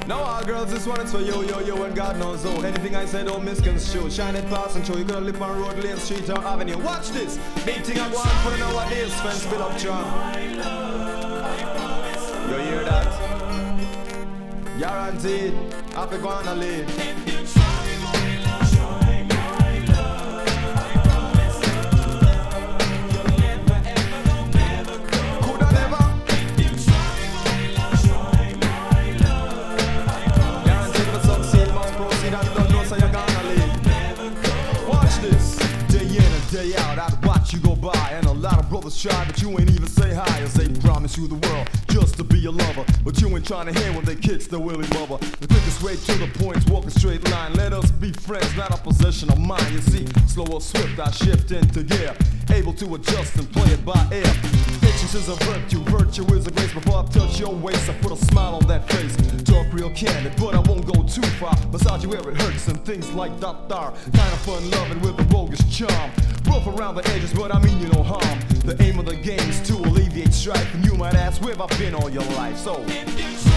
Now all girls, this one is for you, and God knows who. Anything I say don't misconstrue. Shine it past and show. You could live on road, lane, street or avenue. Watch this. Big thing I go on for nowadays. Fence fill up charm. You hear that? Guaranteed. Happy go on a lead. Day out, I'd watch you go by, and a lot of brothers try, but you ain't even say hi as they promise you the world just to be your lover. But you ain't trying to hear when they kicks the willy mother. The quickest way to the point, walk a straight line. Let us be friends, not a possession of mine. You see, slow or swift, I shift into gear, able to adjust and play it by ear. Patience is a virtue is a grace. Before I touch your waist, I put a smile on that face. Talk real candid, but I won't go too far. Massage you where it hurts and things like that there. Kind of fun loving with a bogus charm. Rough around the edges, but I mean you no harm. The aim of the game is to alleviate strife. And you might ask, where have I been all your life? So